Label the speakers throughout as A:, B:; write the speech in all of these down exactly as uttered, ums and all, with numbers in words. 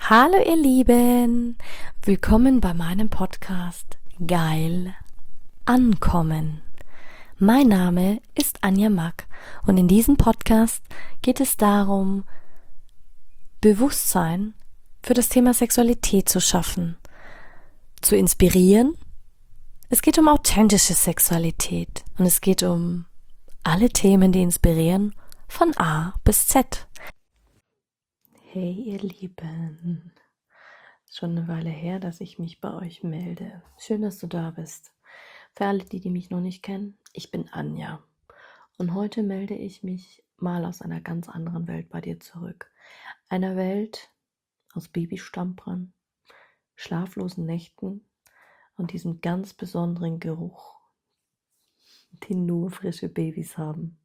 A: Hallo ihr Lieben, willkommen bei meinem Podcast Geil Ankommen. Mein Name ist Anja Mack und in diesem Podcast geht es darum, Bewusstsein für das Thema Sexualität zu schaffen, zu inspirieren. Es geht um authentische Sexualität und es geht um alle Themen, die inspirieren, von A bis Z. Hey ihr Lieben, ist schon eine Weile her, dass ich mich bei euch melde. Schön, dass du da bist. Für alle, die, die mich noch nicht kennen, ich bin Anja. Und heute melde ich mich mal aus einer ganz anderen Welt bei dir zurück. Einer Welt aus Babystamperern, schlaflosen Nächten und diesem ganz besonderen Geruch, den nur frische Babys haben.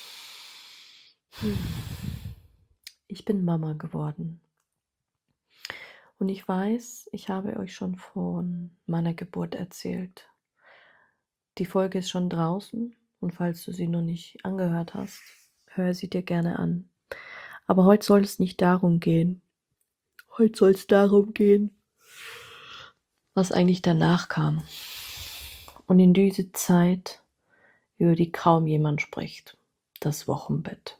A: Ich bin Mama geworden. Und ich weiß, ich habe euch schon von meiner Geburt erzählt. Die Folge ist schon draußen und falls du sie noch nicht angehört hast, hör sie dir gerne an. Aber heute soll es nicht darum gehen. Heute soll es darum gehen, was eigentlich danach kam. Und in diese Zeit, über die kaum jemand spricht, das Wochenbett.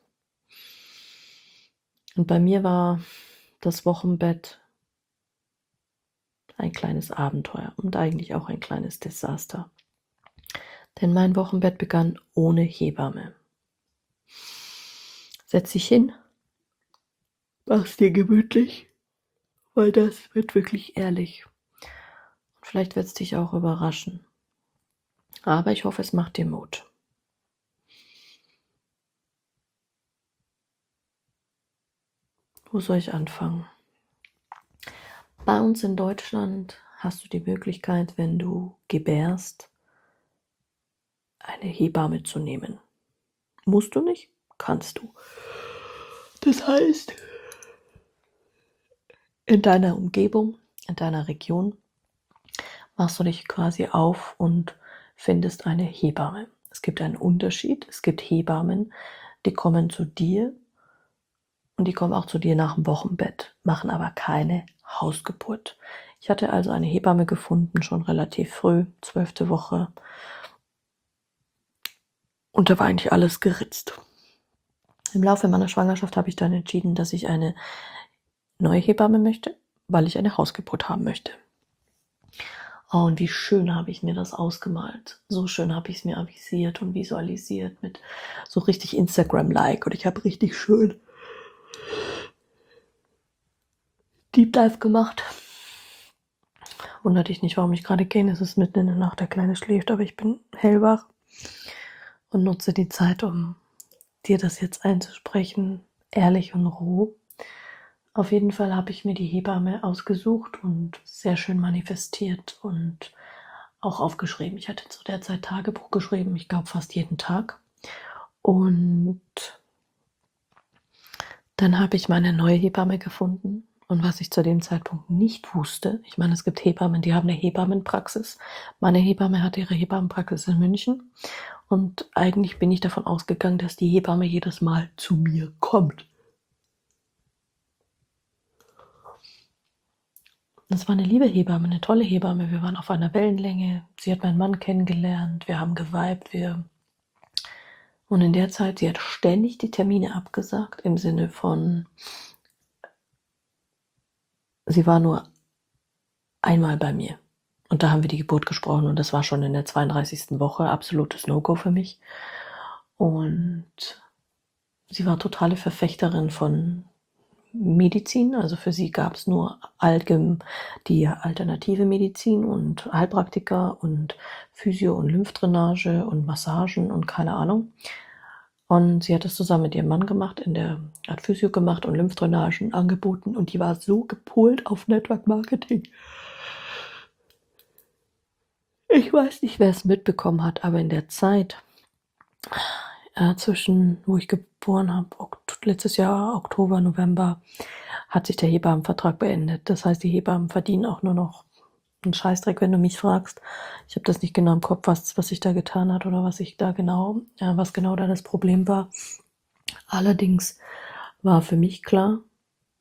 A: Und bei mir war das Wochenbett ein kleines Abenteuer und eigentlich auch ein kleines Desaster. Denn mein Wochenbett begann ohne Hebamme. Setz dich hin, mach's dir gemütlich, weil das wird wirklich ehrlich. Und vielleicht wird es dich auch überraschen. Aber ich hoffe, es macht dir Mut. Wo soll ich anfangen? Bei uns in Deutschland hast du die Möglichkeit, wenn du gebärst, eine Hebamme zu nehmen. Musst du nicht? Kannst du. Das heißt, in deiner Umgebung, in deiner Region, machst du dich quasi auf und findest eine Hebamme. Es gibt einen Unterschied. Es gibt Hebammen, die kommen zu dir und die kommen auch zu dir nach dem Wochenbett, machen aber keine Hausgeburt. Ich hatte also eine Hebamme gefunden, schon relativ früh, zwölfte Woche. Und da war eigentlich alles geritzt. Im Laufe meiner Schwangerschaft habe ich dann entschieden, dass ich eine neue Hebamme möchte, weil ich eine Hausgeburt haben möchte. Oh, und wie schön habe ich mir das ausgemalt. So schön habe ich es mir avisiert und visualisiert mit so richtig Instagram-like. Und ich habe richtig schön Deep Dive gemacht. Wundert dich nicht, warum ich gerade gehe. Es ist mitten in der Nacht, der Kleine schläft, aber ich bin hellwach und nutze die Zeit, um dir das jetzt einzusprechen, ehrlich und roh. Auf jeden Fall habe ich mir die Hebamme ausgesucht und sehr schön manifestiert und auch aufgeschrieben. Ich hatte zu der Zeit Tagebuch geschrieben, ich glaube fast jeden Tag. Und dann habe ich meine neue Hebamme gefunden. Und was ich zu dem Zeitpunkt nicht wusste, ich meine, es gibt Hebammen, die haben eine Hebammenpraxis. Meine Hebamme hatte ihre Hebammenpraxis in München. Und eigentlich bin ich davon ausgegangen, dass die Hebamme jedes Mal zu mir kommt. Das war eine liebe Hebamme, eine tolle Hebamme. Wir waren auf einer Wellenlänge. Sie hat meinen Mann kennengelernt. Wir haben geweibt. Wir und in der Zeit, sie hat ständig die Termine abgesagt, im Sinne von, sie war nur einmal bei mir. Und da haben wir die Geburt gesprochen und das war schon in der zweiunddreißigsten Woche. Absolutes No-Go für mich. Und sie war totale Verfechterin von Medizin, also für sie gab es nur allgemein die alternative Medizin und Heilpraktiker und Physio und Lymphdrainage und Massagen und keine Ahnung. Und sie hat es zusammen mit ihrem Mann gemacht, in der hat Physio gemacht und Lymphdrainagen angeboten und die war so gepolt auf Network Marketing. Ich weiß nicht, wer es mitbekommen hat, aber in der Zeit äh, zwischen, wo ich geboren habe, letztes Jahr, Oktober, November, hat sich der Hebammenvertrag beendet. Das heißt, die Hebammen verdienen auch nur noch einen Scheißdreck, wenn du mich fragst. Ich habe das nicht genau im Kopf, was, was sich da getan hat oder was ich da genau, äh, was genau da das Problem war. Allerdings war für mich klar,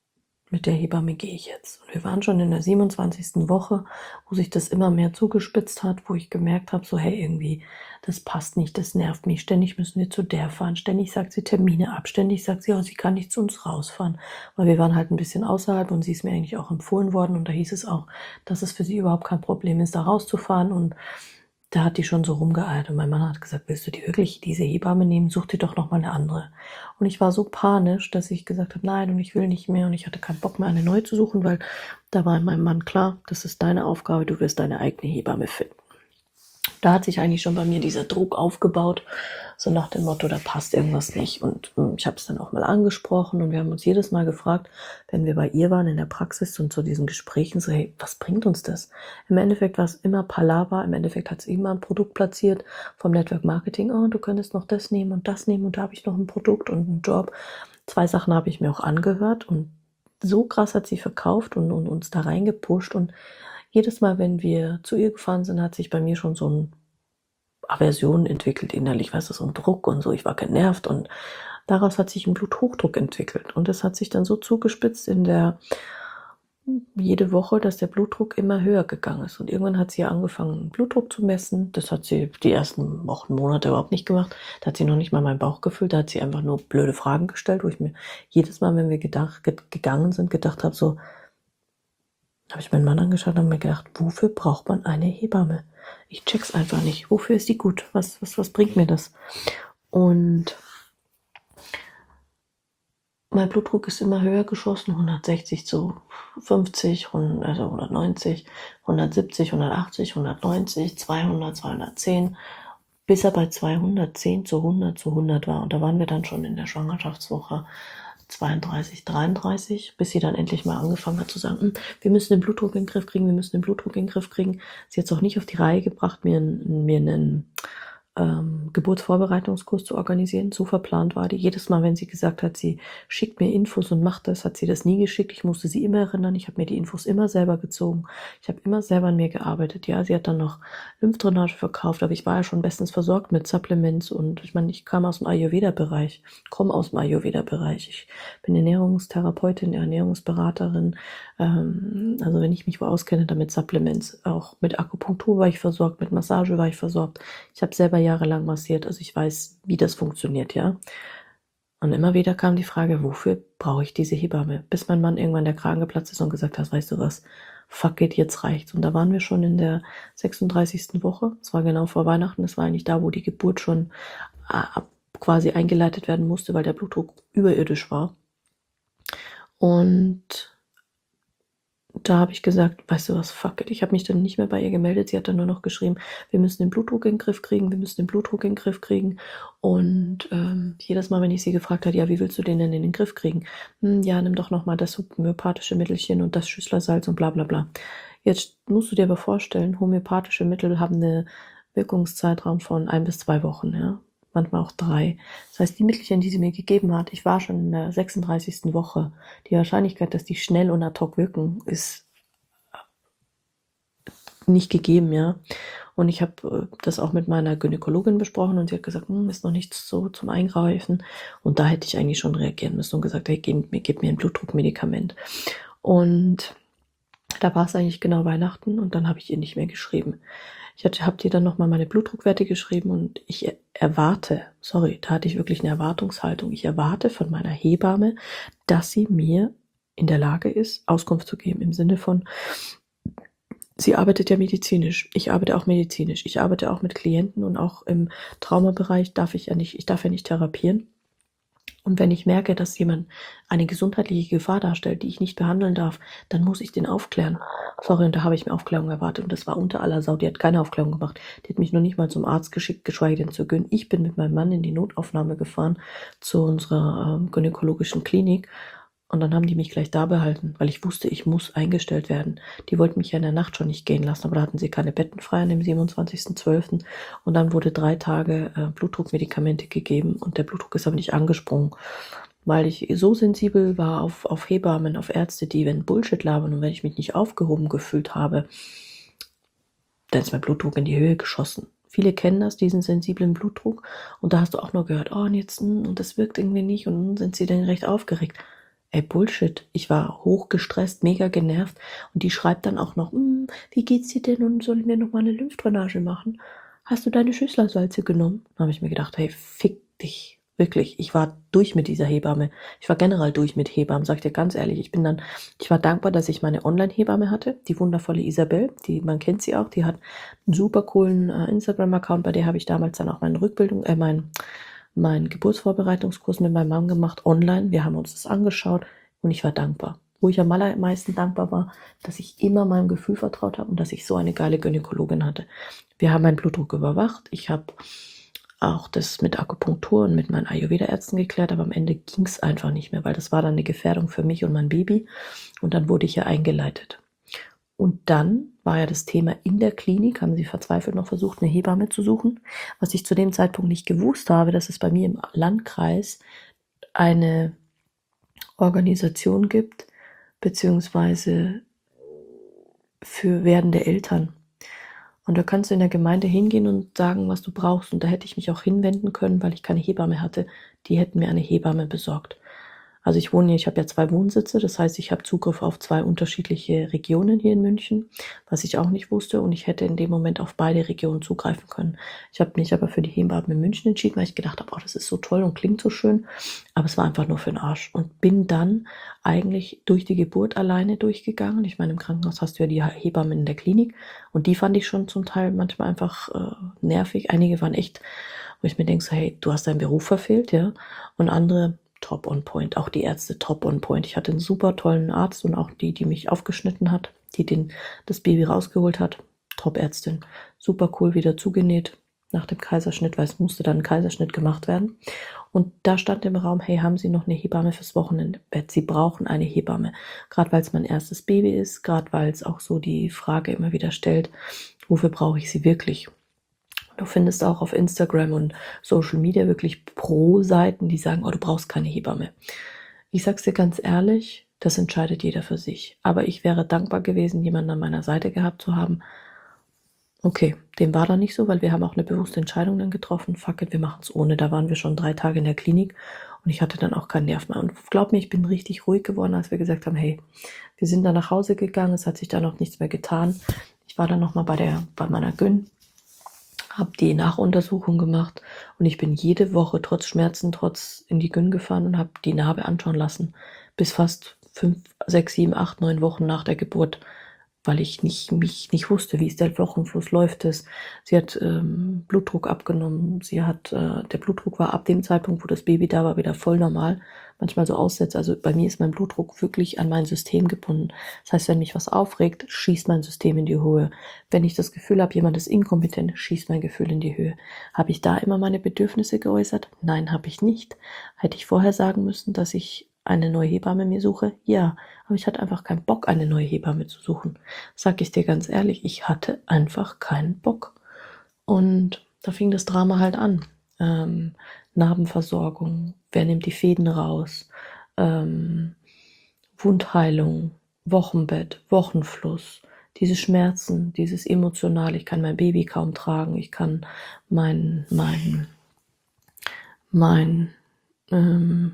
A: mit der Hebamme gehe ich jetzt. Und wir waren schon in der siebenundzwanzigsten Woche, wo sich das immer mehr zugespitzt hat, wo ich gemerkt habe, so hey, irgendwie, das passt nicht, das nervt mich. Ständig müssen wir zu der fahren, ständig sagt sie Termine ab, ständig sagt sie, oh, sie kann nicht zu uns rausfahren. Weil wir waren halt ein bisschen außerhalb und sie ist mir eigentlich auch empfohlen worden und da hieß es auch, dass es für sie überhaupt kein Problem ist, da rauszufahren und da hat die schon so rumgeeiert und mein Mann hat gesagt, willst du die wirklich diese Hebamme nehmen? Such dir doch noch mal eine andere. Und ich war so panisch, dass ich gesagt habe, nein und ich will nicht mehr und ich hatte keinen Bock mehr, eine neue zu suchen, weil da war meinem Mann klar, das ist deine Aufgabe, du wirst deine eigene Hebamme finden. Da hat sich eigentlich schon bei mir dieser Druck aufgebaut, so nach dem Motto, da passt irgendwas nicht. Und ähm, ich habe es dann auch mal angesprochen und wir haben uns jedes Mal gefragt, wenn wir bei ihr waren in der Praxis und zu diesen Gesprächen, so hey, was bringt uns das? Im Endeffekt war es immer Palaver, im Endeffekt hat sie immer ein Produkt platziert vom Network Marketing, oh, du könntest noch das nehmen und das nehmen und da habe ich noch ein Produkt und einen Job. Zwei Sachen habe ich mir auch angehört und so krass hat sie verkauft und, und uns da reingepusht und jedes Mal, wenn wir zu ihr gefahren sind, hat sich bei mir schon so ein Aversion entwickelt innerlich, weißt du, so ein Druck und so. Ich war genervt und daraus hat sich ein Bluthochdruck entwickelt. Und das hat sich dann so zugespitzt in der jede Woche, dass der Blutdruck immer höher gegangen ist. Und irgendwann hat sie angefangen, den Blutdruck zu messen. Das hat sie die ersten Wochen, Monate überhaupt nicht gemacht. Da hat sie noch nicht mal meinen Bauch gefühlt. Da hat sie einfach nur blöde Fragen gestellt, wo ich mir jedes Mal, wenn wir gedacht, ge- gegangen sind, gedacht habe, so, habe ich meinen Mann angeschaut und mir gedacht, wofür braucht man eine Hebamme? Ich check's einfach nicht. Wofür ist die gut? Was, was, was bringt mir das? Und mein Blutdruck ist immer höher geschossen, hundertsechzig zu fünfzig, also hundertneunzig, hundertsiebzig, hundertachtzig, hundertneunzig, zweihundert, zweihundertzehn, bis er bei zweihundertzehn zu hundert zu hundert war. Und da waren wir dann schon in der Schwangerschaftswoche zweiunddreißig, dreiunddreißig, bis sie dann endlich mal angefangen hat zu sagen, hm, wir müssen den Blutdruck in den Griff kriegen, wir müssen den Blutdruck in den Griff kriegen. Sie hat es auch nicht auf die Reihe gebracht, mir, mir einen ähm, Geburtsvorbereitungskurs zu organisieren. So verplant war die. Jedes Mal, wenn sie gesagt hat, sie schickt mir Infos und macht das, hat sie das nie geschickt. Ich musste sie immer erinnern. Ich habe mir die Infos immer selber gezogen. Ich habe immer selber an mir gearbeitet. Ja, sie hat dann noch Lymphdrainage verkauft, aber ich war ja schon bestens versorgt mit Supplements und ich meine, ich kam aus dem Ayurveda-Bereich, komme aus dem Ayurveda-Bereich. Ich bin Ernährungstherapeutin, Ernährungsberaterin. Ähm, also wenn ich mich wo auskenne, dann mit Supplements, auch mit Akupunktur war ich versorgt, mit Massage war ich versorgt. Ich habe selber jahrelang massiert, also ich weiß, wie das funktioniert, ja. Und immer wieder kam die Frage, wofür brauche ich diese Hebamme? Bis mein Mann irgendwann der Kragen geplatzt ist und gesagt hat, weißt du was, fuck it, jetzt reicht's. Und da waren wir schon in der sechsunddreißigsten Woche. Es war genau vor Weihnachten. Das war eigentlich da, wo die Geburt schon äh, quasi eingeleitet werden musste, weil der Blutdruck überirdisch war. Und da habe ich gesagt, weißt du was, fuck it. Ich habe mich dann nicht mehr bei ihr gemeldet. Sie hat dann nur noch geschrieben, wir müssen den Blutdruck in den Griff kriegen, wir müssen den Blutdruck in den Griff kriegen. Und ähm, jedes Mal, wenn ich sie gefragt habe, ja, wie willst du den denn in den Griff kriegen? Hm, ja, nimm doch nochmal das homöopathische Mittelchen und das Schüsslersalz und bla bla bla. Jetzt musst du dir aber vorstellen, homöopathische Mittel haben eine Wirkungszeitraum von ein bis zwei Wochen, ja. Manchmal auch drei. Das heißt, die Mittelchen, die sie mir gegeben hat, ich war schon in der sechsunddreißigsten Woche. Die Wahrscheinlichkeit, dass die schnell und ad hoc wirken, ist nicht gegeben, ja. Und ich habe das auch mit meiner Gynäkologin besprochen und sie hat gesagt, hm, ist noch nichts so zum Eingreifen. Und da hätte ich eigentlich schon reagieren müssen und gesagt, hey, gib mir, gib mir ein Blutdruckmedikament. Und da war es eigentlich genau Weihnachten und dann habe ich ihr nicht mehr geschrieben. Ich habe dir dann nochmal meine Blutdruckwerte geschrieben und ich erwarte, sorry, da hatte ich wirklich eine Erwartungshaltung. Ich erwarte von meiner Hebamme, dass sie mir in der Lage ist, Auskunft zu geben im Sinne von, sie arbeitet ja medizinisch. Ich arbeite auch medizinisch. Ich arbeite auch mit Klienten und auch im Traumabereich darf ich ja nicht, ich darf ja nicht therapieren. Und wenn ich merke, dass jemand eine gesundheitliche Gefahr darstellt, die ich nicht behandeln darf, dann muss ich den aufklären. Sorry, und da habe ich mir Aufklärung erwartet. Und das war unter aller Sau. Die hat keine Aufklärung gemacht. Die hat mich noch nicht mal zum Arzt geschickt, geschweige denn zur Gyn. Ich bin mit meinem Mann in die Notaufnahme gefahren zu unserer ähm, gynäkologischen Klinik. Und dann haben die mich gleich da behalten, weil ich wusste, ich muss eingestellt werden. Die wollten mich ja in der Nacht schon nicht gehen lassen, aber da hatten sie keine Betten frei an dem siebenundzwanzigsten zwölften Und dann wurde drei Tage äh, Blutdruckmedikamente gegeben und der Blutdruck ist aber nicht angesprungen, weil ich so sensibel war auf, auf Hebammen, auf Ärzte, die wenn Bullshit labern und wenn ich mich nicht aufgehoben gefühlt habe, dann ist mein Blutdruck in die Höhe geschossen. Viele kennen das, diesen sensiblen Blutdruck und da hast du auch nur gehört, oh und jetzt, und das wirkt irgendwie nicht und sind sie dann recht aufgeregt.
B: Ey, Bullshit. Ich war hochgestresst, mega genervt und die schreibt dann auch noch, "Hm, wie geht's dir denn und soll ich mir noch mal eine Lymphdrainage machen? Hast du deine Schüsslersalze genommen?" Da habe ich mir gedacht, hey, fick dich. Wirklich, ich war durch mit dieser Hebamme. Ich war generell durch mit Hebammen, sag ich dir ganz ehrlich. Ich bin dann, ich war dankbar, dass ich meine Online-Hebamme hatte, die wundervolle Isabel, die, man kennt sie auch, die hat einen super coolen äh, Instagram-Account, bei der habe ich damals dann auch meine Rückbildung, äh, mein, meinen Geburtsvorbereitungskurs mit meinem Mann gemacht, online. Wir haben uns das angeschaut und ich war dankbar. Wo ich am allermeisten dankbar war, dass ich immer meinem Gefühl vertraut habe und dass ich so eine geile Gynäkologin hatte. Wir haben meinen Blutdruck überwacht. Ich habe auch das mit Akupunktur und mit meinen Ayurveda-Ärzten geklärt, aber am Ende ging es einfach nicht mehr, weil das war dann eine Gefährdung für mich und mein Baby. Und dann wurde ich ja eingeleitet. Und dann war ja das Thema in der Klinik, haben sie verzweifelt noch versucht, eine Hebamme zu suchen. Was ich zu dem Zeitpunkt nicht gewusst habe, dass es bei mir im Landkreis eine Organisation gibt, beziehungsweise für werdende Eltern. Und da kannst du in der Gemeinde hingehen und sagen, was du brauchst. Und da hätte ich mich auch hinwenden können, weil ich keine Hebamme hatte. Die hätten mir eine Hebamme besorgt. Also ich wohne hier, ich habe ja zwei Wohnsitze, das heißt, ich habe Zugriff auf zwei unterschiedliche Regionen hier in München, was ich auch nicht wusste, und ich hätte in dem Moment auf beide Regionen zugreifen können. Ich habe mich aber für die Hebamme in München entschieden, weil ich gedacht habe, oh, das ist so toll und klingt so schön, aber es war einfach nur für den Arsch, und bin dann eigentlich durch die Geburt alleine durchgegangen. Ich meine, im Krankenhaus hast du ja die Hebammen in der Klinik, und die fand ich schon zum Teil manchmal einfach äh, nervig. Einige waren echt, wo ich mir denke, so, hey, du hast deinen Beruf verfehlt, ja, und andere top on point, auch die Ärzte top on point. Ich hatte einen super tollen Arzt und auch die, die mich aufgeschnitten hat, die den, das Baby rausgeholt hat, top Ärztin, super cool, wieder zugenäht nach dem Kaiserschnitt, weil es musste dann ein Kaiserschnitt gemacht werden. Und da stand im Raum, hey, haben Sie noch eine Hebamme fürs Wochenendbett? Sie brauchen eine Hebamme, gerade weil es mein erstes Baby ist, gerade weil es auch so die Frage immer wieder stellt, wofür brauche ich sie wirklich? Du findest auch auf Instagram und Social Media wirklich Pro-Seiten, die sagen, oh, du brauchst keine Hebamme. Ich sag's dir ganz ehrlich, das entscheidet jeder für sich. Aber ich wäre dankbar gewesen, jemanden an meiner Seite gehabt zu haben. Okay, dem war dann nicht so, weil wir haben auch eine bewusste Entscheidung dann getroffen. Fuck it, wir machen es ohne. Da waren wir schon drei Tage in der Klinik und ich hatte dann auch keinen Nerv mehr. Und glaub mir, ich bin richtig ruhig geworden, als wir gesagt haben, hey, wir sind dann nach Hause gegangen, es hat sich dann auch nichts mehr getan. Ich war dann nochmal bei der, bei meiner Gyn, habe die Nachuntersuchung gemacht und ich bin jede Woche trotz Schmerzen, trotz in die Gyn gefahren und habe die Narbe anschauen lassen, bis fast fünf, sechs, sieben, acht, neun Wochen nach der Geburt, weil ich nicht, mich nicht wusste, wie ist der Wochenfluss, läuft es. Sie hat ähm, Blutdruck abgenommen, sie hat, äh, der Blutdruck war ab dem Zeitpunkt, wo das Baby da war, wieder voll normal, manchmal so Aussätze. Also bei mir ist mein Blutdruck wirklich an mein System gebunden. Das heißt, wenn mich was aufregt, schießt mein System in die Höhe. Wenn ich das Gefühl habe, jemand ist inkompetent, schießt mein Gefühl in die Höhe. Habe ich da immer meine Bedürfnisse geäußert? Nein, habe ich nicht. Hätte ich vorher sagen müssen, dass ich eine neue Hebamme mir suche? Ja, aber ich hatte einfach keinen Bock, eine neue Hebamme zu suchen. Sag ich dir ganz ehrlich, ich hatte einfach keinen Bock. Und da fing das Drama halt an. Ähm, Narbenversorgung, wer nimmt die Fäden raus, ähm, Wundheilung, Wochenbett, Wochenfluss, diese Schmerzen, dieses Emotionale, ich kann mein Baby kaum tragen, ich kann mein, mein, mein, ähm,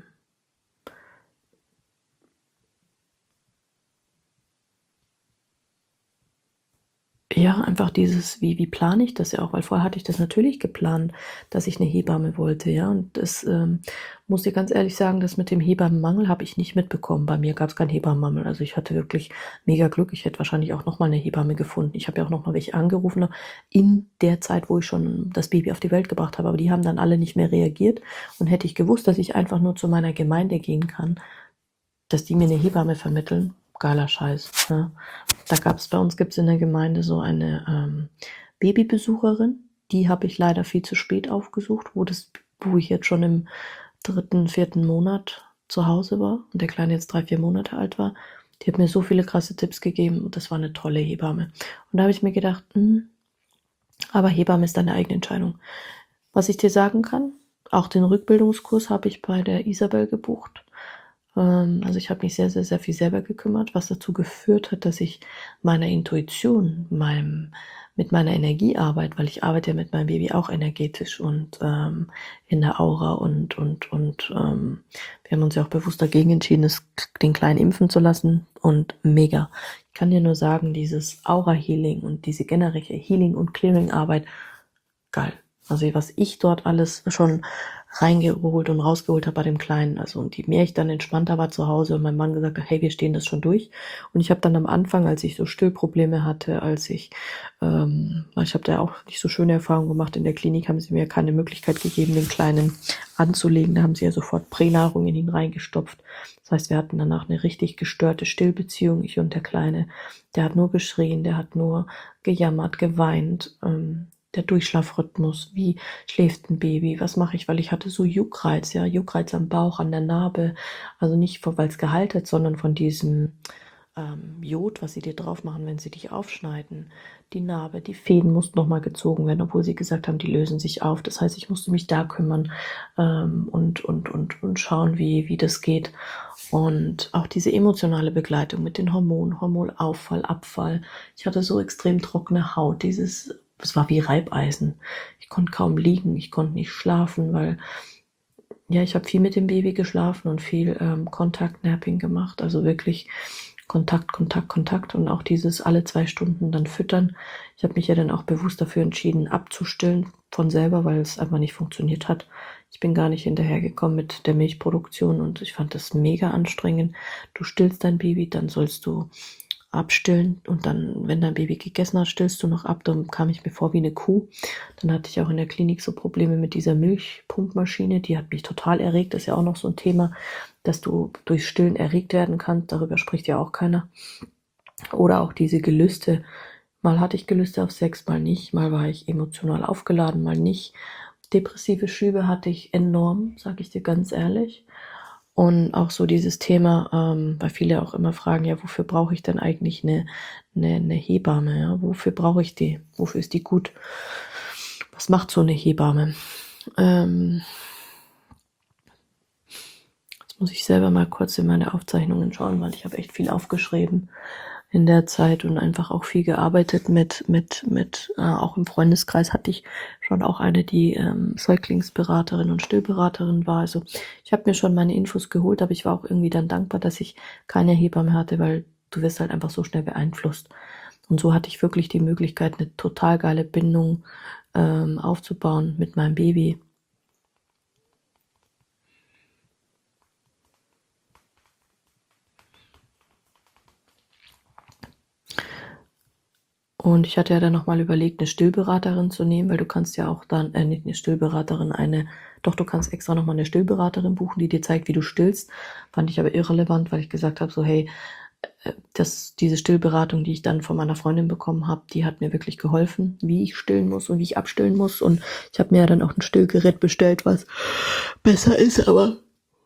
B: ja, einfach dieses, wie, wie plane ich das ja auch, weil vorher hatte ich das natürlich geplant, dass ich eine Hebamme wollte, ja, und das ähm, muss ich ganz ehrlich sagen, das mit dem Hebammenmangel habe ich nicht mitbekommen. Bei mir gab es keinen Hebammenmangel, also ich hatte wirklich mega Glück. Ich hätte wahrscheinlich auch nochmal eine Hebamme gefunden. Ich habe ja auch nochmal welche angerufen, in der Zeit, wo ich schon das Baby auf die Welt gebracht habe, aber die haben dann alle nicht mehr reagiert, und hätte ich gewusst, dass ich einfach nur zu meiner Gemeinde gehen kann, dass die mir eine Hebamme vermitteln, geiler Scheiß. Ne? Da gab es bei uns, gibt es in der Gemeinde so eine ähm, Babybesucherin, die habe ich leider viel zu spät aufgesucht, wo, das, wo ich jetzt schon im dritten, vierten Monat zu Hause war und der Kleine jetzt drei, vier Monate alt war. Die hat mir so viele krasse Tipps gegeben und das war eine tolle Hebamme. Und da habe ich mir gedacht, mh, aber Hebamme ist deine eigene Entscheidung. Was ich dir sagen kann, auch den Rückbildungskurs habe ich bei der Isabel gebucht. Ähm, also ich habe mich sehr, sehr, sehr viel selber gekümmert, was dazu geführt hat, dass ich meiner Intuition, meinem, mit meiner Energiearbeit, weil ich arbeite ja mit meinem Baby auch energetisch und ähm, in der Aura und und und ähm, wir haben uns ja auch bewusst dagegen entschieden, es, den Kleinen impfen zu lassen und mega. Ich kann dir nur sagen, dieses Aura-Healing und diese generelle Healing- und Clearing-Arbeit, geil. Also was ich dort alles schon reingeholt und rausgeholt habe bei dem Kleinen. Also und je mehr ich dann entspannter war zu Hause und mein Mann gesagt hat, hey, wir stehen das schon durch. Und ich habe dann am Anfang, als ich so Stillprobleme hatte, als ich, ähm, ich habe da auch nicht so schöne Erfahrungen gemacht in der Klinik, haben sie mir keine Möglichkeit gegeben, den Kleinen anzulegen. Da haben sie ja sofort Pränahrung in ihn reingestopft. Das heißt, wir hatten danach eine richtig gestörte Stillbeziehung, ich und der Kleine. Der hat nur geschrien, der hat nur gejammert, geweint. Ähm, der Durchschlafrhythmus, wie schläft ein Baby, was mache ich, weil ich hatte so Juckreiz, ja, Juckreiz am Bauch, an der Narbe, also nicht, weil es Gehalt hat, sondern von diesem ähm, Jod, was sie dir drauf machen, wenn sie dich aufschneiden. Die Narbe, die Fäden mussten nochmal gezogen werden, obwohl sie gesagt haben, die lösen sich auf. Das heißt, ich musste mich da kümmern ähm, und, und, und, und schauen, wie, wie das geht. Und auch diese emotionale Begleitung mit den Hormonen, Hormonaufall, Abfall. Ich hatte so extrem trockene Haut, dieses, es war wie Reibeisen. Ich konnte kaum liegen, ich konnte nicht schlafen, weil ja, ich habe viel mit dem Baby geschlafen und viel ähm, Kontakt-Napping gemacht, also wirklich Kontakt, Kontakt, Kontakt und auch dieses alle zwei Stunden dann füttern. Ich habe mich ja dann auch bewusst dafür entschieden, abzustillen von selber, weil es einfach nicht funktioniert hat. Ich bin gar nicht hinterhergekommen mit der Milchproduktion und ich fand das mega anstrengend. Du stillst dein Baby, dann sollst du abstillen und dann, wenn dein Baby gegessen hat, stillst du noch ab. Dann kam ich mir vor wie eine Kuh. Dann hatte ich auch in der Klinik so Probleme mit dieser Milchpumpmaschine. Die hat mich total erregt. Das ist ja auch noch so ein Thema, dass du durch Stillen erregt werden kannst. Darüber spricht ja auch keiner. Oder auch diese Gelüste. Mal hatte ich Gelüste auf Sex, mal nicht. Mal war ich emotional aufgeladen, mal nicht. Depressive Schübe hatte ich enorm, sage ich dir ganz ehrlich. Und auch so dieses Thema, ähm, weil viele auch immer fragen, ja, wofür brauche ich denn eigentlich eine, eine, eine Hebamme? Ja? Wofür brauche ich die? Wofür ist die gut? Was macht so eine Hebamme? Ähm, jetzt muss ich selber mal kurz in meine Aufzeichnungen schauen, weil ich habe echt viel aufgeschrieben in der Zeit und einfach auch viel gearbeitet mit, mit, mit, äh, auch im Freundeskreis hatte ich schon auch eine, die ähm, Säuglingsberaterin und Stillberaterin war. Also ich habe mir schon meine Infos geholt, aber ich war auch irgendwie dann dankbar, dass ich keine Hebamme hatte, weil du wirst halt einfach so schnell beeinflusst. Und so hatte ich wirklich die Möglichkeit, eine total geile Bindung ähm, aufzubauen mit meinem Baby. Und ich hatte ja dann nochmal überlegt, eine Stillberaterin zu nehmen, weil du kannst ja auch dann, äh, nicht eine Stillberaterin, eine, doch du kannst extra nochmal eine Stillberaterin buchen, die dir zeigt, wie du stillst. Fand ich aber irrelevant, weil ich gesagt habe, so hey, äh, das, diese Stillberatung, die ich dann von meiner Freundin bekommen habe, die hat mir wirklich geholfen, wie ich stillen muss und wie ich abstillen muss. Und ich habe mir ja dann auch ein Stillgerät bestellt, was besser ist, aber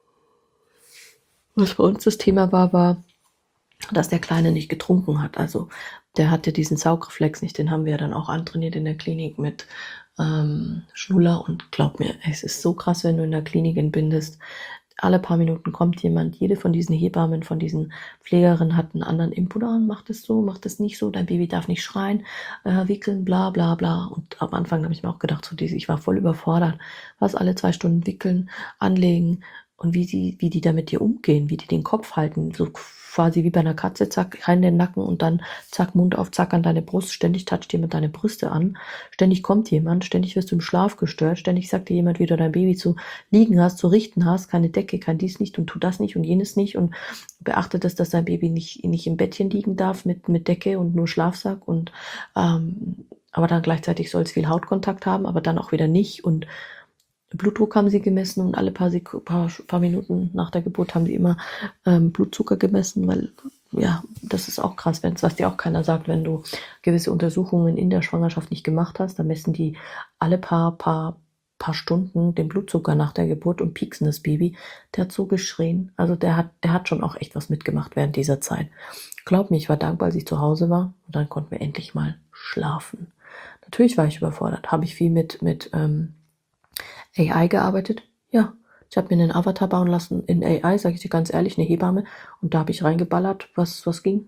B: was bei uns das Thema war, war, dass der Kleine nicht getrunken hat. Also der hatte diesen Saugreflex nicht, den haben wir ja dann auch antrainiert in der Klinik mit ähm, Schnuller und glaub mir, es ist so krass, wenn du in der Klinik entbindest. Alle paar Minuten kommt jemand, jede von diesen Hebammen, von diesen Pflegerinnen hat einen anderen Input an, macht es so, macht es nicht so, dein Baby darf nicht schreien, äh, wickeln, bla bla bla. Und am Anfang habe ich mir auch gedacht, so diese, ich war voll überfordert, was alle zwei Stunden wickeln, anlegen und wie die, wie die da mit dir umgehen, wie die den Kopf halten, so quasi wie bei einer Katze, zack, rein in den Nacken und dann zack, Mund auf, zack, an deine Brust, ständig toucht jemand deine Brüste an, ständig kommt jemand, ständig wirst du im Schlaf gestört, ständig sagt dir jemand, wie du dein Baby zu liegen hast, zu richten hast, keine Decke, kann dies nicht und tu das nicht und jenes nicht und beachte das, dass dein Baby nicht, nicht im Bettchen liegen darf mit, mit Decke und nur Schlafsack und ähm, aber dann gleichzeitig soll es viel Hautkontakt haben, aber dann auch wieder nicht und Blutdruck haben sie gemessen und alle paar, Sek paar, paar Minuten nach der Geburt haben sie immer ähm, Blutzucker gemessen, weil, ja, das ist auch krass, wenn's, was dir auch keiner sagt, wenn du gewisse Untersuchungen in der Schwangerschaft nicht gemacht hast, dann messen die alle paar, paar, paar Stunden den Blutzucker nach der Geburt und pieksen das Baby. Der hat so geschrien, also der hat, der hat schon auch echt was mitgemacht während dieser Zeit. Glaub mir, ich war dankbar, als ich zu Hause war und dann konnten wir endlich mal schlafen. Natürlich war ich überfordert, habe ich viel mit, mit, ähm, A I gearbeitet? Ja, Ich habe mir einen Avatar bauen lassen in A I, sage ich dir ganz ehrlich, eine Hebamme. Und da habe ich reingeballert, was, was ging.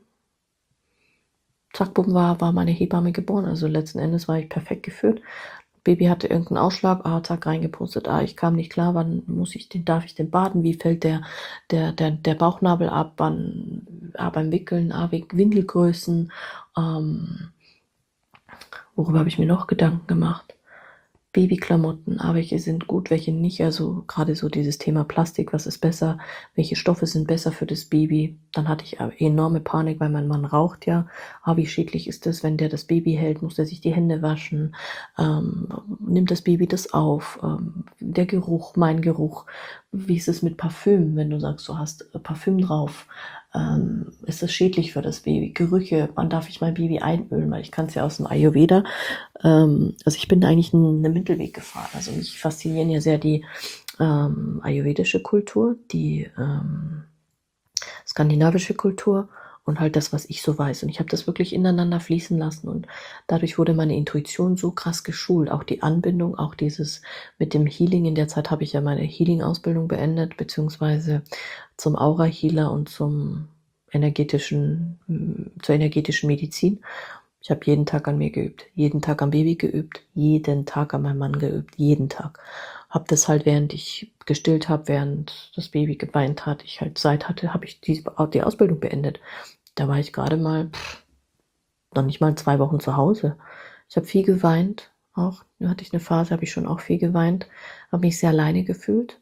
B: Zack, bumm, war, war meine Hebamme geboren. Also letzten Endes war ich perfekt geführt. Baby hatte irgendeinen Ausschlag, ah, zack, reingepostet, ah, ich kam nicht klar, wann muss ich den, darf ich den baden, wie fällt der, der, der, der Bauchnabel ab, wann, ah, beim Wickeln, ah, Windelgrößen, ähm, worüber habe ich mir noch Gedanken gemacht? Babyklamotten, ah, welche sind gut, welche nicht, also gerade so dieses Thema Plastik, was ist besser, welche Stoffe sind besser für das Baby. Dann hatte ich enorme Panik, weil mein Mann raucht ja, ah, wie schädlich ist das, wenn der das Baby hält, muss der sich die Hände waschen, ähm, nimmt das Baby das auf, ähm, der Geruch, mein Geruch, wie ist es mit Parfüm, wenn du sagst, du hast Parfüm drauf, ähm, ist es schädlich für das Baby, Gerüche, wann darf ich mein Baby einölen, weil ich kann es ja aus dem Ayurveda. Ähm, also ich bin eigentlich einen Mittelweg gefahren. Also mich faszinieren ja sehr die ähm, ayurvedische Kultur, die ähm, skandinavische Kultur und halt das, was ich so weiß. Und ich habe das wirklich ineinander fließen lassen und dadurch wurde meine Intuition so krass geschult. Auch die Anbindung, auch dieses mit dem Healing. In der Zeit habe ich ja meine Healing-Ausbildung beendet, beziehungsweise zum Aura-Healer und zum energetischen, zur energetischen Medizin. Ich habe jeden Tag an mir geübt, jeden Tag am Baby geübt, jeden Tag an meinem Mann geübt, jeden Tag. Habe das halt, während ich gestillt habe, während das Baby geweint hat, ich halt Zeit hatte, habe ich die, die Ausbildung beendet. Da war ich gerade mal, pff, noch nicht mal zwei Wochen zu Hause. Ich habe viel geweint, auch, da hatte ich eine Phase, habe ich schon auch viel geweint, habe mich sehr alleine gefühlt.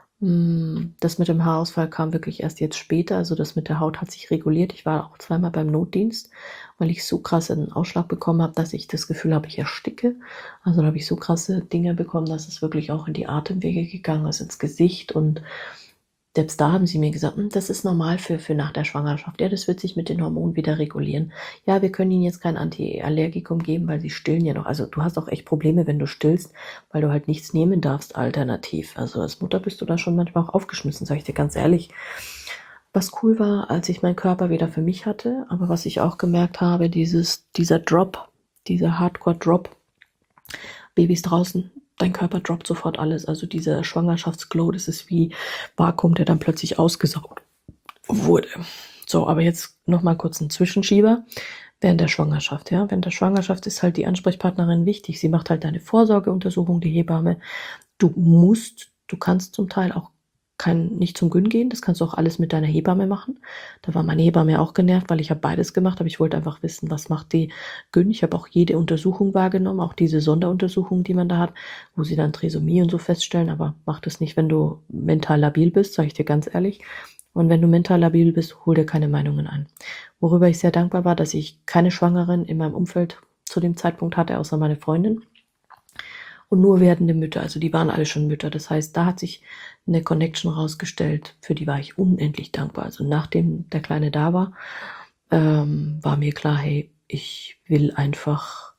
B: Das mit dem Haarausfall kam wirklich erst jetzt später, also das mit der Haut hat sich reguliert. Ich war auch zweimal beim Notdienst, weil ich so krass einen Ausschlag bekommen habe, dass ich das Gefühl habe, ich ersticke. Also da habe ich so krasse Dinge bekommen, dass es wirklich auch in die Atemwege gegangen ist, ins Gesicht und selbst da haben sie mir gesagt, hm, das ist normal für, für nach der Schwangerschaft. Ja, das wird sich mit den Hormonen wieder regulieren. Ja, wir können Ihnen jetzt kein Antiallergikum geben, weil Sie stillen ja noch. Also du hast auch echt Probleme, wenn du stillst, weil du halt nichts nehmen darfst alternativ. Also als Mutter bist du da schon manchmal auch aufgeschmissen, sage ich dir ganz ehrlich. Was cool war, als ich meinen Körper wieder für mich hatte, aber was ich auch gemerkt habe, dieses, dieser Drop, dieser Hardcore-Drop, Babys draußen, dein Körper droppt sofort alles. Also dieser Schwangerschaftsglow, das ist wie Vakuum, der dann plötzlich ausgesaugt wurde. So, aber jetzt nochmal kurz ein Zwischenschieber. Während der Schwangerschaft, ja. Während der Schwangerschaft ist halt die Ansprechpartnerin wichtig. Sie macht halt deine Vorsorgeuntersuchung, die Hebamme. Du musst, du kannst zum Teil auch kein, nicht zum Gyn gehen, das kannst du auch alles mit deiner Hebamme machen. Da war meine Hebamme auch genervt, weil ich habe beides gemacht, aber ich wollte einfach wissen, was macht die Gyn. Ich habe auch jede Untersuchung wahrgenommen, auch diese Sonderuntersuchungen, die man da hat, wo sie dann Trisomie und so feststellen, aber mach das nicht, wenn du mental labil bist, sage ich dir ganz ehrlich. Und wenn du mental labil bist, hol dir keine Meinungen ein. Worüber ich sehr dankbar war, dass ich keine Schwangeren in meinem Umfeld zu dem Zeitpunkt hatte, außer meine Freundin. Und nur werdende Mütter, also die waren alle schon Mütter. Das heißt, da hat sich eine Connection rausgestellt, für die war ich unendlich dankbar. Also nachdem der Kleine da war, ähm, war mir klar, hey, ich will einfach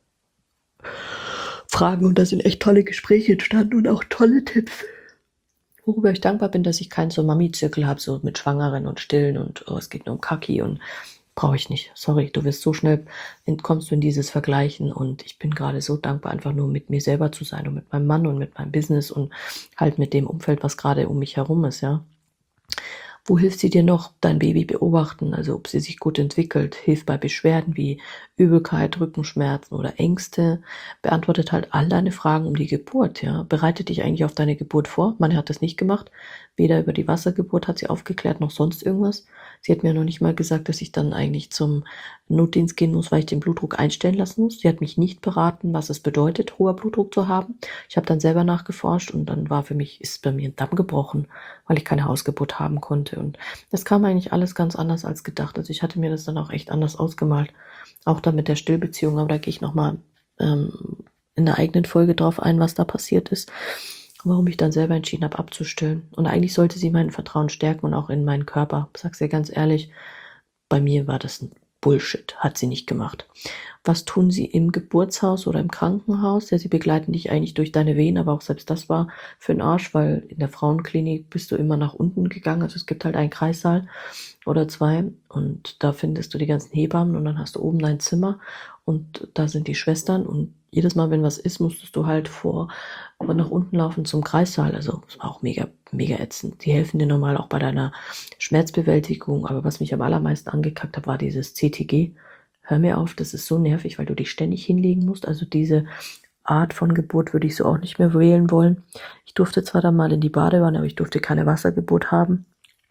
B: fragen und da sind echt tolle Gespräche entstanden und auch tolle Tipps. Worüber ich dankbar bin, dass ich keinen so Mami-Zirkel habe, so mit Schwangeren und Stillen und oh, es geht nur um Kaki und brauche ich nicht. Sorry, du wirst so schnell, kommst du in dieses Vergleichen und ich bin gerade so dankbar, einfach nur mit mir selber zu sein und mit meinem Mann und mit meinem Business und halt mit dem Umfeld, was gerade um mich herum ist, ja. Wo hilft sie dir noch? Dein Baby beobachten, also ob sie sich gut entwickelt, hilft bei Beschwerden wie Übelkeit, Rückenschmerzen oder Ängste, beantwortet halt all deine Fragen um die Geburt, ja. Bereitet dich eigentlich auf deine Geburt vor. Meine hat das nicht gemacht. Weder über die Wassergeburt hat sie aufgeklärt, noch sonst irgendwas. Sie hat mir noch nicht mal gesagt, dass ich dann eigentlich zum Notdienst gehen muss, weil ich den Blutdruck einstellen lassen muss. Sie hat mich nicht beraten, was es bedeutet, hoher Blutdruck zu haben. Ich habe dann selber nachgeforscht und dann war für mich, ist bei mir ein Damm gebrochen, weil ich keine Hausgeburt haben konnte. Und das kam eigentlich alles ganz anders als gedacht. Also ich hatte mir das dann auch echt anders ausgemalt. Auch dann mit der Stillbeziehung, aber da gehe ich nochmal ähm, in einer eigenen Folge drauf ein, was da passiert ist. Warum ich dann selber entschieden habe, abzustillen. Und eigentlich sollte sie mein Vertrauen stärken und auch in meinen Körper. Ich sag's dir ganz ehrlich, bei mir war das ein Bullshit, hat sie nicht gemacht. Was tun sie im Geburtshaus oder im Krankenhaus? Ja, sie begleiten dich eigentlich durch deine Wehen, aber auch selbst das war für den Arsch, weil in der Frauenklinik bist du immer nach unten gegangen. Also es gibt halt einen Kreissaal oder zwei und da findest du die ganzen Hebammen und dann hast du oben dein Zimmer und da sind die Schwestern und jedes Mal, wenn was ist, musstest du halt vor und nach unten laufen zum Kreissaal. Also es war auch mega, mega ätzend. Die helfen dir normal auch bei deiner Schmerzbewältigung. Aber was mich am allermeisten angekackt hat, war dieses C T G. Hör mir auf, das ist so nervig, weil du dich ständig hinlegen musst. Also diese Art von Geburt würde ich so auch nicht mehr wählen wollen. Ich durfte zwar dann mal in die Badewanne, aber ich durfte keine Wassergeburt haben.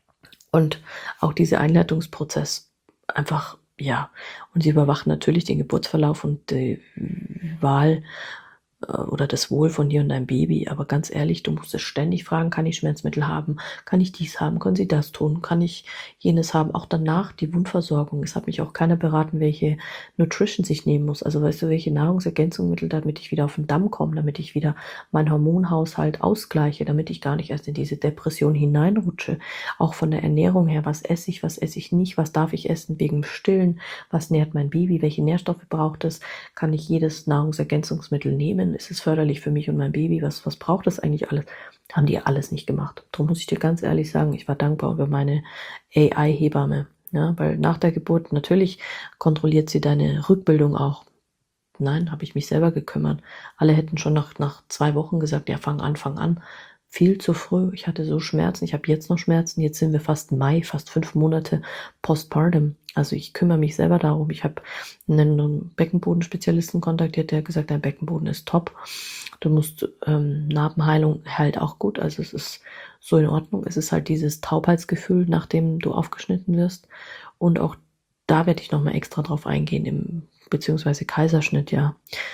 B: Und auch dieser Einleitungsprozess einfach, ja. Und sie überwachen natürlich den Geburtsverlauf und die Wahl äh, oder das Wohl von dir und deinem Baby. Aber ganz ehrlich, du musst es ständig fragen, kann ich Schmerzmittel haben? Kann ich dies haben? Können sie das tun? Kann ich jenes haben? Auch danach die Wundversorgung. Es hat mich auch keiner beraten, welche Nutrition ich nehmen muss. Also weißt du, welche Nahrungsergänzungsmittel, damit ich wieder auf den Damm komme, damit ich wieder meinen Hormonhaushalt ausgleiche, damit ich gar nicht erst in diese Depression hineinrutsche. Auch von der Ernährung her, was esse ich, was esse ich nicht, was darf ich essen wegen dem Stillen, was nährt mein Baby, welche Nährstoffe braucht es, kann ich jedes Nahrungsergänzungsmittel nehmen, ist es förderlich für mich und mein Baby, was, was braucht das eigentlich alles? Haben die alles nicht gemacht. Darum muss ich dir ganz ehrlich sagen, ich war dankbar über meine A I-Hebamme, ja, weil nach der Geburt natürlich kontrolliert sie deine Rückbildung auch. Nein, habe ich mich selber gekümmert. Alle hätten schon nach, nach zwei Wochen gesagt, ja, fang an, fang an. Viel zu früh. Ich hatte so Schmerzen. Ich habe jetzt noch Schmerzen. Jetzt sind wir fast im Mai, fast fünf Monate postpartum. Also ich kümmere mich selber darum. Ich habe einen Beckenbodenspezialisten kontaktiert, der hat gesagt, dein Beckenboden ist top. Du musst ähm, Narbenheilung halt auch gut. Also es ist so in Ordnung. Es ist halt dieses Taubheitsgefühl, nachdem du aufgeschnitten wirst. Und auch da werde ich nochmal extra drauf eingehen, im beziehungsweise Kaiserschnitt, ja.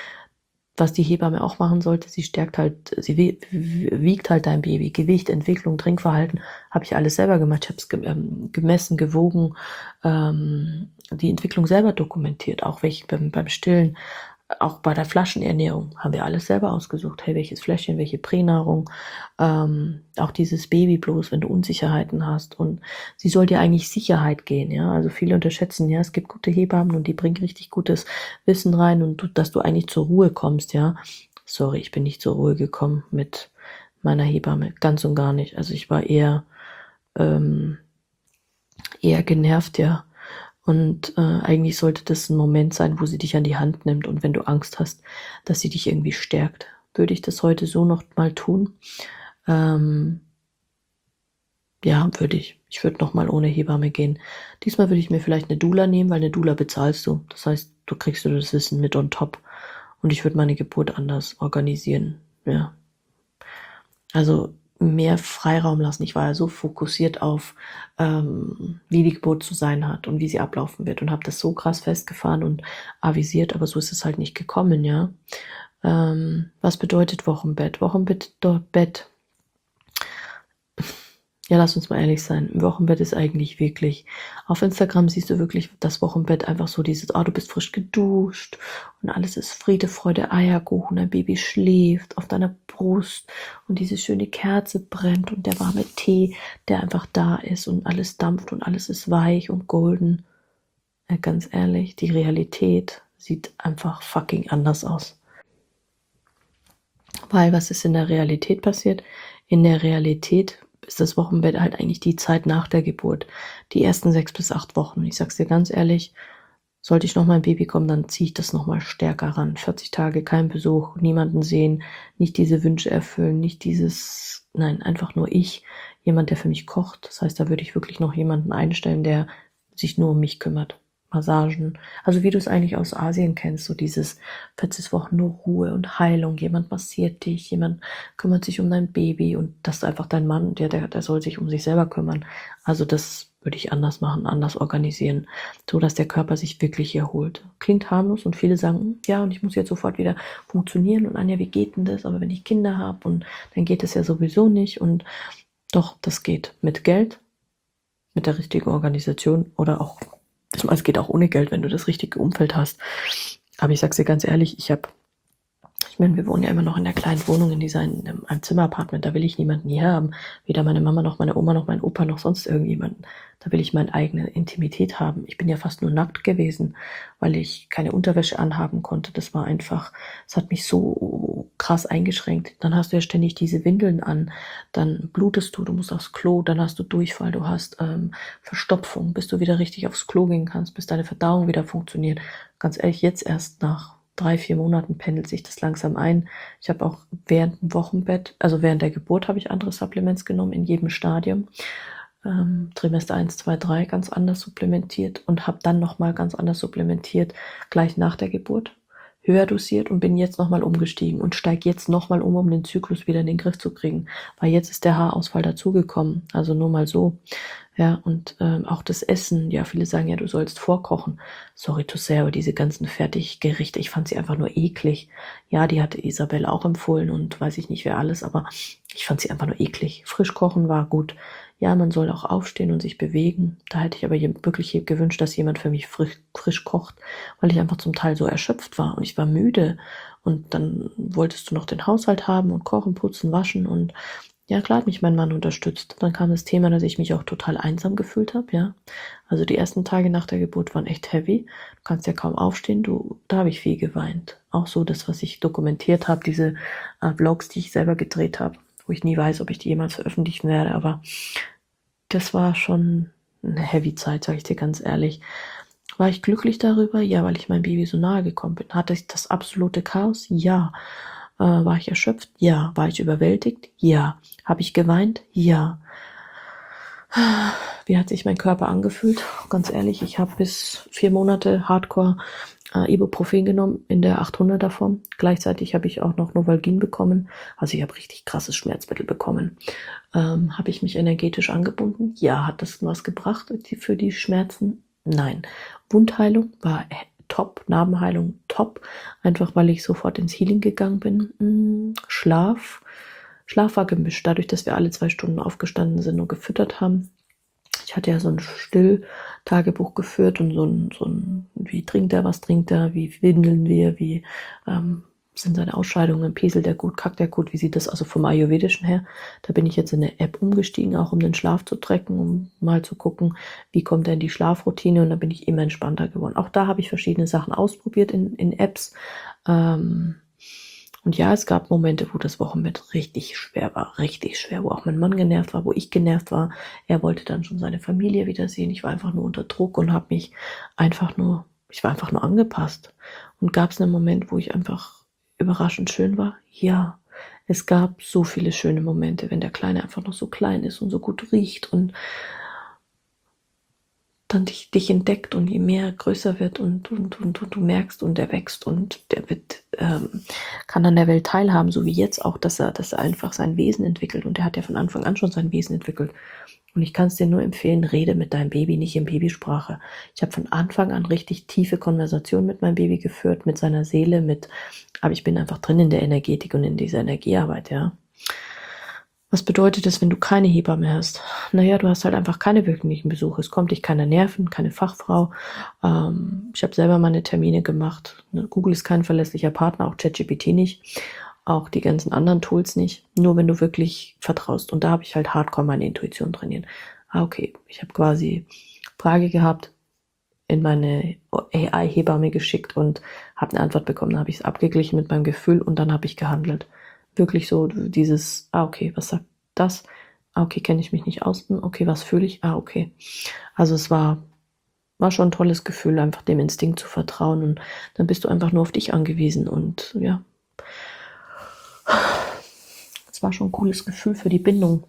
B: Was die Hebamme auch machen sollte, sie stärkt halt, sie wiegt halt dein Baby. Gewicht, Entwicklung, Trinkverhalten, habe ich alles selber gemacht. Ich habe es gemessen, gewogen, ähm, die Entwicklung selber dokumentiert, auch welche beim, beim Stillen, auch bei der Flaschenernährung haben wir alles selber ausgesucht. Hey, welches Fläschchen, welche Pränahrung, ähm, auch dieses Baby bloß, wenn du Unsicherheiten hast. Und sie soll dir eigentlich Sicherheit gehen, ja. Also viele unterschätzen, ja, es gibt gute Hebammen und die bringen richtig gutes Wissen rein und du, dass du eigentlich zur Ruhe kommst, ja. Sorry, ich bin nicht zur Ruhe gekommen mit meiner Hebamme, ganz und gar nicht. Also ich war eher, ähm, eher genervt, ja. Und äh, eigentlich sollte das ein Moment sein, wo sie dich an die Hand nimmt und wenn du Angst hast, dass sie dich irgendwie stärkt. Würde ich das heute so noch mal tun? Ähm, ja, würde ich. Ich würde noch mal ohne Hebamme gehen. Diesmal würde ich mir vielleicht eine Doula nehmen, weil eine Doula bezahlst du. Das heißt, du kriegst du das Wissen mit on top. Und ich würde meine Geburt anders organisieren. Ja. Also mehr Freiraum lassen. Ich war ja so fokussiert auf, ähm, wie die Geburt zu sein hat und wie sie ablaufen wird und habe das so krass festgefahren und avisiert, aber so ist es halt nicht gekommen, ja. Ähm, was bedeutet Wochenbett? Wochenbett, dort Bett. Ja, lass uns mal ehrlich sein. Im Wochenbett ist eigentlich wirklich, auf Instagram siehst du wirklich das Wochenbett einfach so dieses, ah, du bist frisch geduscht und alles ist Friede, Freude, Eierkuchen, dein Baby schläft auf deiner Brust und diese schöne Kerze brennt und der warme Tee, der einfach da ist und alles dampft und alles ist weich und golden. Ja, ganz ehrlich, die Realität sieht einfach fucking anders aus. Weil was ist in der Realität passiert? In der Realität ist das Wochenbett halt eigentlich die Zeit nach der Geburt. Die ersten sechs bis acht Wochen. Ich sag's dir ganz ehrlich, sollte ich noch mal ein Baby kommen, dann ziehe ich das noch mal stärker ran. vierzig Tage, kein Besuch, niemanden sehen, nicht diese Wünsche erfüllen, nicht dieses, nein, einfach nur ich, jemand, der für mich kocht. Das heißt, da würde ich wirklich noch jemanden einstellen, der sich nur um mich kümmert. Massagen, also wie du es eigentlich aus Asien kennst, so dieses vierzig Wochen nur Ruhe und Heilung, jemand massiert dich, jemand kümmert sich um dein Baby und das ist einfach dein Mann, der, der, der soll sich um sich selber kümmern. Also das würde ich anders machen, anders organisieren, so dass der Körper sich wirklich erholt. Klingt harmlos und viele sagen, ja, und ich muss jetzt sofort wieder funktionieren und Anja, wie geht denn das? Aber wenn ich Kinder habe und dann geht es ja sowieso nicht und doch, das geht mit Geld, mit der richtigen Organisation oder auch es geht auch ohne Geld, wenn du das richtige Umfeld hast. Aber ich sag's dir ganz ehrlich, ich habe, ich meine, wir wohnen ja immer noch in der kleinen Wohnung, in dieser, in einem Einzimmer-Apartment, da will ich niemanden hier haben. Weder meine Mama, noch meine Oma, noch mein Opa, noch sonst irgendjemanden. Da will ich meine eigene Intimität haben. Ich bin ja fast nur nackt gewesen, weil ich keine Unterwäsche anhaben konnte. Das war einfach, es hat mich so krass eingeschränkt. Dann hast du ja ständig diese Windeln an, dann blutest du, du musst aufs Klo, dann hast du Durchfall, du hast ähm, Verstopfung, bis du wieder richtig aufs Klo gehen kannst, bis deine Verdauung wieder funktioniert. Ganz ehrlich, jetzt erst nach drei, vier Monaten pendelt sich das langsam ein. Ich habe auch während dem Wochenbett, also während der Geburt habe ich andere Supplements genommen, in jedem Stadium. Ähm, Trimester eins, zwei, drei ganz anders supplementiert und habe dann nochmal ganz anders supplementiert, gleich nach der Geburt. Höher dosiert und bin jetzt nochmal umgestiegen und steige jetzt nochmal um, um den Zyklus wieder in den Griff zu kriegen. Weil jetzt ist der Haarausfall dazugekommen. Also nur mal so. Ja, und ähm, auch das Essen. Ja, viele sagen ja, du sollst vorkochen. Sorry to say, aber diese ganzen Fertiggerichte, ich fand sie einfach nur eklig. Ja, die hatte Isabel auch empfohlen und weiß ich nicht wer alles, aber ich fand sie einfach nur eklig. Frisch kochen war gut. Ja, man soll auch aufstehen und sich bewegen. Da hätte ich aber wirklich gewünscht, dass jemand für mich frisch, frisch kocht, weil ich einfach zum Teil so erschöpft war und ich war müde. Und dann wolltest du noch den Haushalt haben und kochen, putzen, waschen und ja, klar hat mich mein Mann unterstützt. Dann kam das Thema, dass ich mich auch total einsam gefühlt habe, ja. Also die ersten Tage nach der Geburt waren echt heavy. Du kannst ja kaum aufstehen. Du, da habe ich viel geweint. Auch so das, was ich dokumentiert habe, diese äh, Vlogs, die ich selber gedreht habe, wo ich nie weiß, ob ich die jemals veröffentlichen werde, aber das war schon eine heavy Zeit, sage ich dir ganz ehrlich. War ich glücklich darüber? Ja, weil ich meinem Baby so nahe gekommen bin. Hatte ich das absolute Chaos? Ja. Äh, war ich erschöpft? Ja. War ich überwältigt? Ja. Habe ich geweint? Ja. Wie hat sich mein Körper angefühlt? Ganz ehrlich, ich habe bis vier Monate Hardcore äh, Ibuprofen genommen in der achthunderter Form. Gleichzeitig habe ich auch noch Novalgin bekommen. Also ich habe richtig krasses Schmerzmittel bekommen. Ähm, habe ich mich energetisch angebunden? Ja. Hat das was gebracht für die Schmerzen? Nein. Wundheilung war top. Narbenheilung top. Einfach weil ich sofort ins Healing gegangen bin. Schlaf. Schlaf war gemischt, dadurch, dass wir alle zwei Stunden aufgestanden sind und gefüttert haben. Ich hatte ja so ein Still-Tagebuch geführt und so ein, so ein, wie trinkt er, was trinkt er, wie windeln wir, wie ähm, sind seine Ausscheidungen, pieselt er gut, kackt er gut, wie sieht das also vom Ayurvedischen her. Da bin ich jetzt in eine App umgestiegen, auch um den Schlaf zu tracken, um mal zu gucken, wie kommt er in die Schlafroutine und da bin ich immer entspannter geworden. Auch da habe ich verschiedene Sachen ausprobiert in, in Apps. Ähm, Und ja, es gab Momente, wo das Wochenbett richtig schwer war, richtig schwer, wo auch mein Mann genervt war, wo ich genervt war. Er wollte dann schon seine Familie wiedersehen. Ich war einfach nur unter Druck und habe mich einfach nur, ich war einfach nur angepasst. Und gab es einen Moment, wo ich einfach überraschend schön war? Ja, es gab so viele schöne Momente, wenn der Kleine einfach noch so klein ist und so gut riecht und dann dich, dich entdeckt und je mehr größer wird und, und, und, und du merkst und er wächst und der wird, ähm, kann an der Welt teilhaben, so wie jetzt auch, dass er, dass er einfach sein Wesen entwickelt und er hat ja von Anfang an schon sein Wesen entwickelt. Und ich kann es dir nur empfehlen, rede mit deinem Baby nicht in Babysprache. Ich habe von Anfang an richtig tiefe Konversationen mit meinem Baby geführt, mit seiner Seele, mit, aber ich bin einfach drin in der Energetik und in dieser Energiearbeit, ja. Was bedeutet das, wenn du keine Hebamme hast? Naja, du hast halt einfach keine wöchentlichen Besuche. Es kommt dich keiner nerven, keine Fachfrau. Ähm, ich habe selber meine Termine gemacht. Google ist kein verlässlicher Partner, auch ChatGPT nicht. Auch die ganzen anderen Tools nicht. Nur wenn du wirklich vertraust. Und da habe ich halt hardcore meine Intuition trainiert. Ah, okay. Ich habe quasi Frage gehabt, in meine A I-Hebamme geschickt und habe eine Antwort bekommen. Dann habe ich es abgeglichen mit meinem Gefühl und dann habe ich gehandelt. Wirklich so dieses, ah, okay, was sagt das? Ah, okay, kenne ich mich nicht aus. Okay, was fühle ich? Ah, okay. Also es war, war schon ein tolles Gefühl, einfach dem Instinkt zu vertrauen und dann bist du einfach nur auf dich angewiesen und ja. Es war schon ein cooles Gefühl für die Bindung.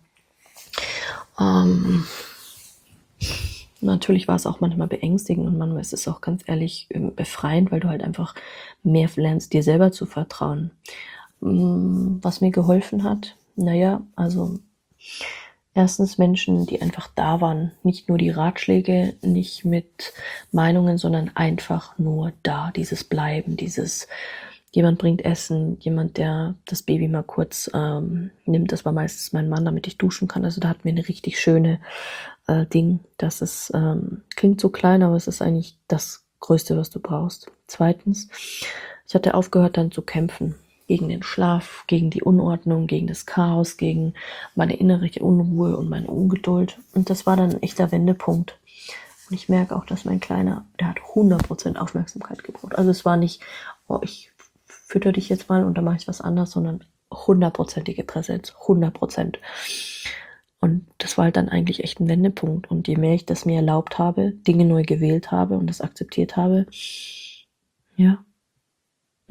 B: Ähm, natürlich war es auch manchmal beängstigend und manchmal ist es auch ganz ehrlich befreiend, weil du halt einfach mehr lernst, dir selber zu vertrauen. Was mir geholfen hat, naja, also erstens Menschen, die einfach da waren, nicht nur die Ratschläge, nicht mit Meinungen, sondern einfach nur da, dieses Bleiben, dieses, jemand bringt Essen, jemand, der das Baby mal kurz ähm, nimmt, das war meistens mein Mann, damit ich duschen kann, also da hatten wir eine richtig schöne äh, Ding, das ist, ähm, klingt so klein, aber es ist eigentlich das Größte, was du brauchst. Zweitens, ich hatte aufgehört dann zu kämpfen. Gegen den Schlaf, gegen die Unordnung, gegen das Chaos, gegen meine innere Unruhe und meine Ungeduld. Und das war dann ein echter Wendepunkt. Und ich merke auch, dass mein Kleiner, der hat hundert Prozent Aufmerksamkeit gebraucht. Also es war nicht, oh, ich fütter dich jetzt mal und dann mache ich was anderes, sondern hundertprozentige Präsenz, hundert Prozent. Und das war halt dann eigentlich echt ein Wendepunkt. Und je mehr ich das mir erlaubt habe, Dinge neu gewählt habe und das akzeptiert habe, ja,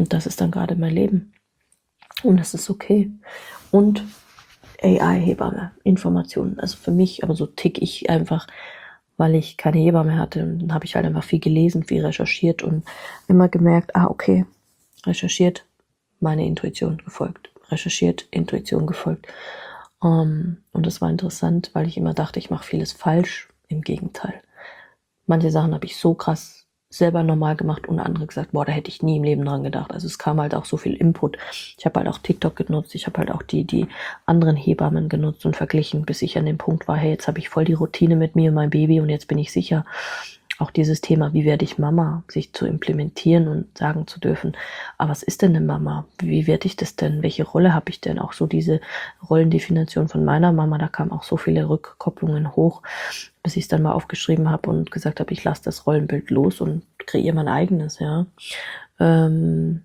B: Und das ist dann gerade mein Leben. Und das ist okay. Und A I-Hebamme, Informationen. Also für mich, aber so tick ich einfach, weil ich keine Hebamme hatte. Und dann habe ich halt einfach viel gelesen, viel recherchiert und immer gemerkt, ah, okay, recherchiert, meine Intuition gefolgt. Recherchiert, Intuition gefolgt. Um, und das war interessant, weil ich immer dachte, ich mache vieles falsch. Im Gegenteil. Manche Sachen habe ich so krass selber normal gemacht und andere gesagt, boah, da hätte ich nie im Leben dran gedacht. Also es kam halt auch so viel Input. Ich habe halt auch TikTok genutzt, ich habe halt auch die die anderen Hebammen genutzt und verglichen, bis ich an dem Punkt war, hey, jetzt habe ich voll die Routine mit mir und meinem Baby und jetzt bin ich sicher. Auch dieses Thema, wie werde ich Mama, sich zu implementieren und sagen zu dürfen, aber was ist denn eine Mama? Wie werde ich das denn? Welche Rolle habe ich denn? Auch so diese Rollendefinition von meiner Mama, da kamen auch so viele Rückkopplungen hoch, bis ich es dann mal aufgeschrieben habe und gesagt habe, ich lasse das Rollenbild los und kreiere mein eigenes, ja. Ähm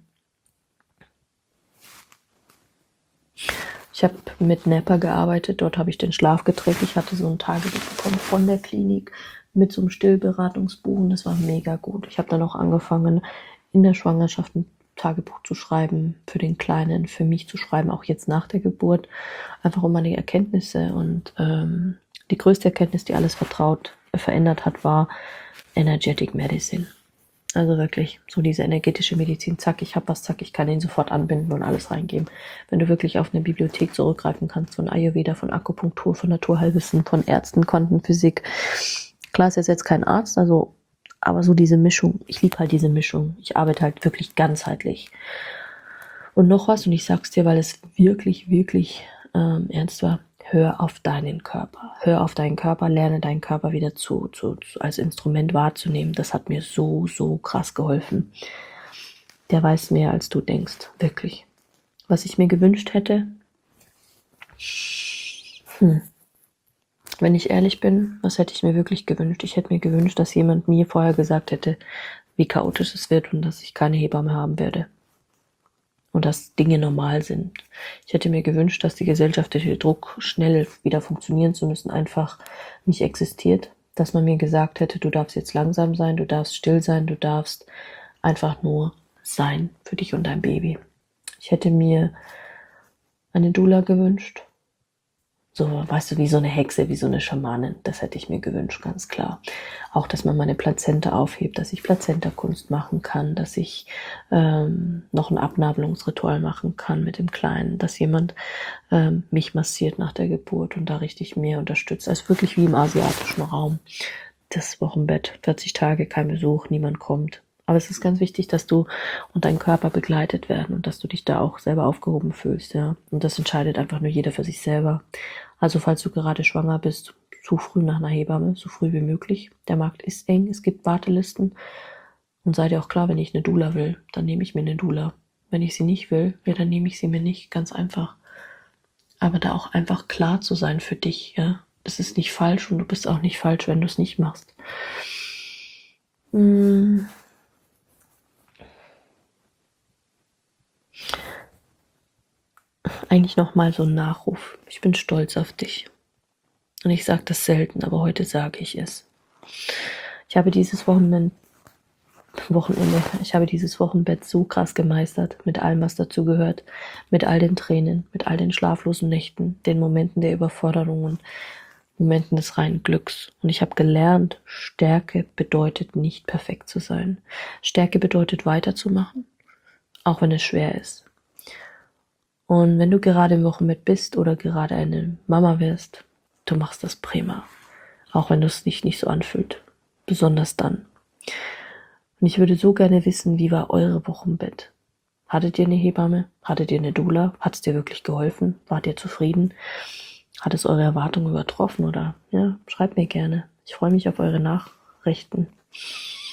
B: ich habe mit Napper gearbeitet, dort habe ich den Schlaf getrackt. Ich hatte so ein Tagebuch bekommen von der Klinik mit so einem Stillberatungsbuch und das war mega gut. Ich habe dann auch angefangen, in der Schwangerschaft ein Tagebuch zu schreiben, für den Kleinen, für mich zu schreiben, auch jetzt nach der Geburt, einfach um meine Erkenntnisse. Und ähm, die größte Erkenntnis, die alles vertraut, äh, verändert hat, war Energetic Medicine. Also wirklich, so diese energetische Medizin, zack, ich habe was, zack, ich kann ihn sofort anbinden und alles reingeben. Wenn du wirklich auf eine Bibliothek zurückgreifen kannst, von Ayurveda, von Akupunktur, von Naturheilwissen, von Ärzten, Quantenphysik. Klar ist er jetzt kein Arzt, also, aber so diese Mischung, ich liebe halt diese Mischung. Ich arbeite halt wirklich ganzheitlich. Und noch was, und ich sag's dir, weil es wirklich, wirklich ähm, ernst war, hör auf deinen Körper. Hör auf deinen Körper, lerne deinen Körper wieder zu, zu, zu als Instrument wahrzunehmen. Das hat mir so, so krass geholfen. Der weiß mehr, als du denkst. Wirklich. Was ich mir gewünscht hätte, hm. wenn ich ehrlich bin, was hätte ich mir wirklich gewünscht? Ich hätte mir gewünscht, dass jemand mir vorher gesagt hätte, wie chaotisch es wird und dass ich keine Hebamme haben werde. Und dass Dinge normal sind. Ich hätte mir gewünscht, dass die gesellschaftliche Druck, schnell wieder funktionieren zu müssen, einfach nicht existiert. Dass man mir gesagt hätte, du darfst jetzt langsam sein, du darfst still sein, du darfst einfach nur sein für dich und dein Baby. Ich hätte mir eine Doula gewünscht. So, weißt du, wie so eine Hexe, wie so eine Schamanin. Das hätte ich mir gewünscht, ganz klar. Auch, dass man meine Plazenta aufhebt, dass ich Plazentakunst machen kann, dass ich ähm, noch ein Abnabelungsritual machen kann mit dem Kleinen, dass jemand ähm, mich massiert nach der Geburt und da richtig mehr unterstützt. Also wirklich wie im asiatischen Raum. Das Wochenbett, vierzig Tage, kein Besuch, niemand kommt. Aber es ist ganz wichtig, dass du und dein Körper begleitet werden und dass du dich da auch selber aufgehoben fühlst, ja. Und das entscheidet einfach nur jeder für sich selber. Also falls du gerade schwanger bist, zu früh nach einer Hebamme, so früh wie möglich. Der Markt ist eng, es gibt Wartelisten. Und sei dir auch klar, wenn ich eine Doula will, dann nehme ich mir eine Doula. Wenn ich sie nicht will, ja, dann nehme ich sie mir nicht, ganz einfach. Aber da auch einfach klar zu sein für dich, ja. Das ist nicht falsch und du bist auch nicht falsch, wenn du es nicht machst. Hm. Eigentlich nochmal so ein Nachruf. Ich bin stolz auf dich. Und ich sage das selten, aber heute sage ich es. Ich habe dieses Wochenende, Wochenende, ich habe dieses Wochenbett so krass gemeistert, mit allem, was dazu gehört, mit all den Tränen, mit all den schlaflosen Nächten, den Momenten der Überforderungen, Momenten des reinen Glücks. Und ich habe gelernt, Stärke bedeutet nicht perfekt zu sein. Stärke bedeutet weiterzumachen, auch wenn es schwer ist. Und wenn du gerade im Wochenbett bist oder gerade eine Mama wirst, du machst das prima. Auch wenn es dich nicht so anfühlt. Besonders dann. Und ich würde so gerne wissen, wie war eure Wochenbett? Hattet ihr eine Hebamme? Hattet ihr eine Doula? Hat es dir wirklich geholfen? Wart ihr zufrieden? Hat es eure Erwartungen übertroffen? Oder ja, schreibt mir gerne. Ich freue mich auf eure Nachrichten.